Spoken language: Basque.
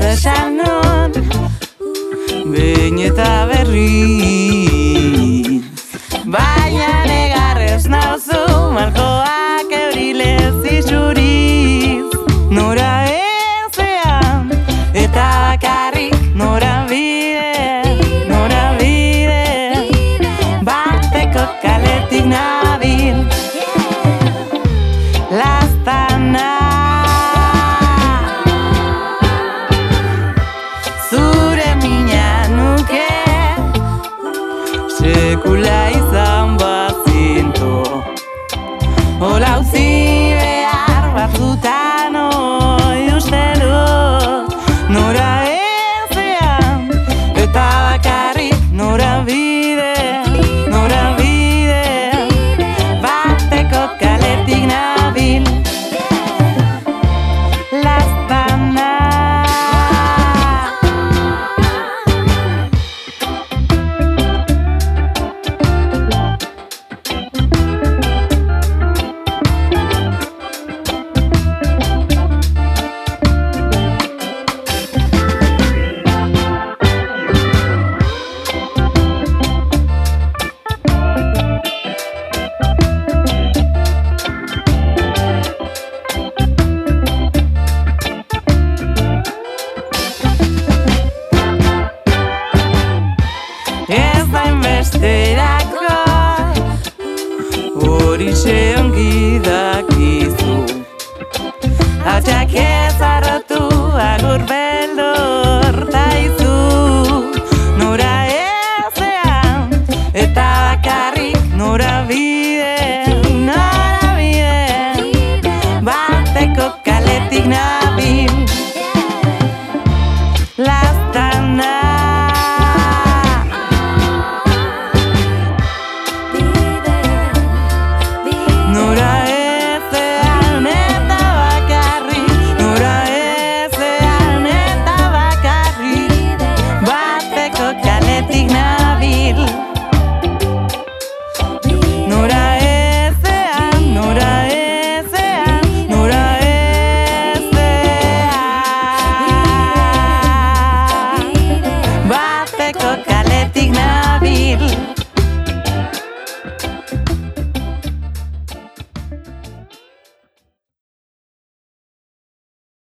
esan nun behin eta berriz. Baina negarrez nauzu markoak eurilez izuriz. Nora ezean eta bakarrik norabide bateko kaletik nabil laztana. Zure mina nuke sekula izan bazinto, hola utzi behar batzutan oi uste dut. Nora ezean eta bakarrik norabide bateko kaletik nabil laztana. Ez da inbesterako horixe ongi dakizu, atxake